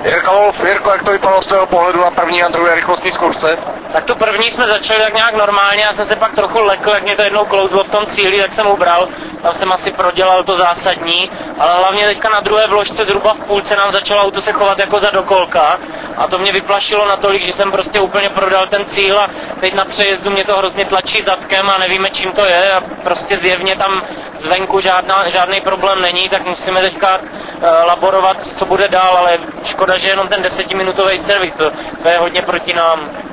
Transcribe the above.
Jirka Wolf, Jirko, jak to vypadalo z tvého pohledu na první a druhé rychlostní zkoušce? Tak tu první jsme začali tak nějak normálně, já jsem se pak trochu lekl, jak mě to jednou klouzlo v tom cíli, tak jsem ubral, tam jsem asi prodělal to zásadní, ale hlavně teďka na druhé vložce zhruba v půlce nám začalo auto se chovat jako za dokolka a to mě vyplašilo natolik, že jsem prostě úplně prodal ten cíl a teď na přejezdu mě to hrozně tlačí zadkem a nevíme, čím to je a prostě zjevně tam zvenku žádný problém není, tak musíme teďka laborovat, co bude dál, ale škoda, že jenom ten 10minutový servis, to je hodně proti nám.